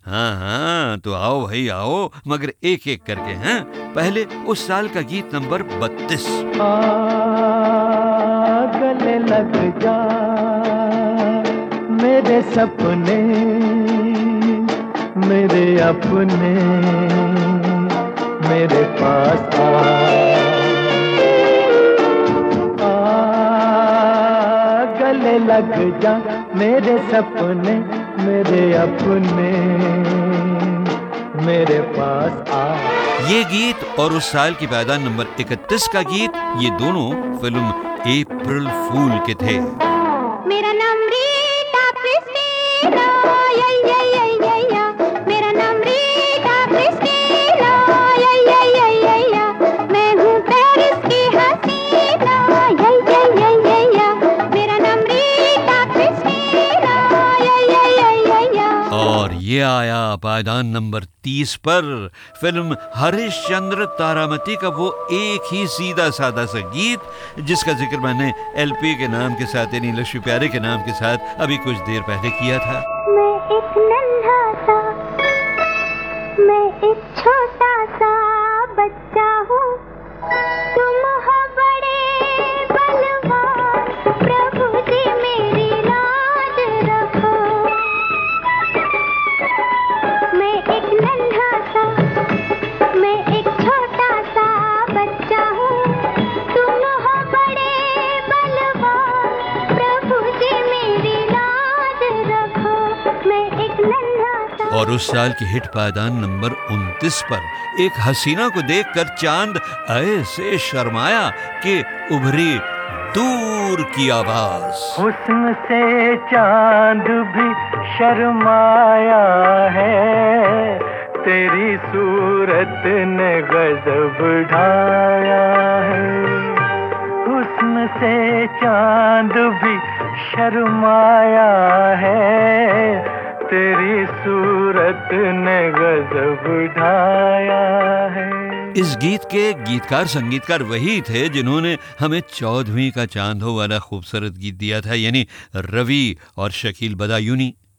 हाँ हाँ, तो आओ भाई आओ, मगर एक एक करके हैं। पहले उस साल का गीत नंबर 32। गले लग जा मेरे सपने, मेरे अपने, मेरे पास गले लग जा मेरे सपने, मेरे अपने, मेरे पास आ। ये गीत और उस साल की पायदान नंबर 31 का गीत, ये दोनों फिल्म अप्रैल फूल के थे। मेरा नाम रीटा क्रिस्टीना, या या या या या। मेरा नाम रीटा क्रिस्टीना, या या या या या। मैं हूँ पेरिस की हसीना, या या या या या। मेरा नाम रीटा क्रिस्टीना, या या या या या। और ये आया पायदान नंबर 30 पर, फिल्म हरिश्चंद्र तारामती का वो एक ही सीधा साधा सा गीत जिसका जिक्र मैंने एलपी के नाम के साथ यानी लक्ष्मी प्यारे के नाम के साथ अभी कुछ देर पहले किया था। मैं एक नन्हा सा, मैं एक छोटा सा बच्चा हूँ, तुम हो बड़े बलवान, प्रभु जी मेरी लाज रखो। मैं एक नन्हा सा, मैं एक छोटा सा बच्चा हूँ, तुम हो बड़े बलवान, प्रभु जी मेरी लाज रखो। मैं एक नन्हा सा। और उस साल की हिट पायदान नंबर 29 पर एक हसीना को देखकर चांद ऐसे शर्माया कि उभरी दूर की आवाज। हुस्न से चांद भी शर्माया है, तेरी सूरत ने गजब ढाया है। हुस्न से चांद भी शर्माया है, तेरी सूरत ने गजब ढाया है। इस गीत के गीतकार संगीतकार वही थे जिन्होंने हमें 14वीं का चांद हो वाला खूबसूरत गीत दिया था, यानी रवि और शकील बदायूनी।